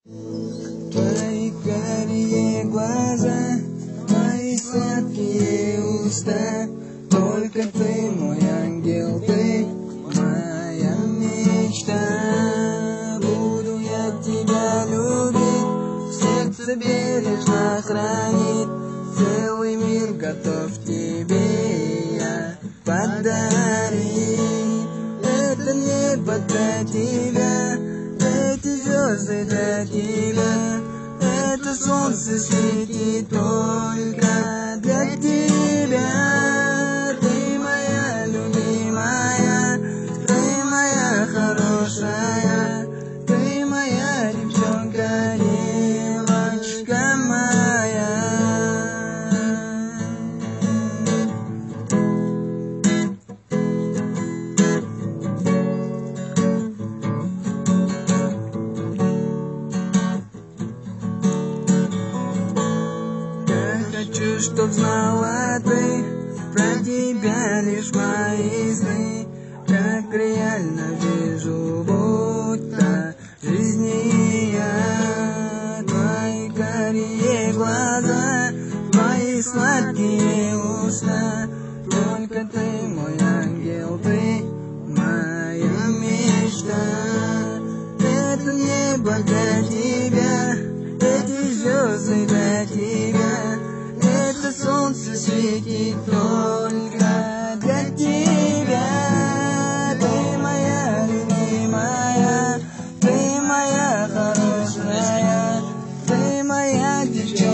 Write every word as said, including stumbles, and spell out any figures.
Твои карие глаза, мои сладкие уста, только ты мой ангел, ты моя мечта. Буду я тебя любить, сердце бережно хранить, целый мир готов тебе я подарить. Это небо для тебя, эти звезды для тебя, это солнце светит только для тебя. Ты моя любимая, ты моя хорошая, ты моя девчонка, девочка моя. Хочу, чтоб знала ты про тебя лишь мои сны, как реально вижу, будто жизни я. Твои карие глаза, твои сладкие уста, только ты мой ангел, ты моя мечта. Это небо для тебя, эти звезды для тебя, это солнце светит только для тебя.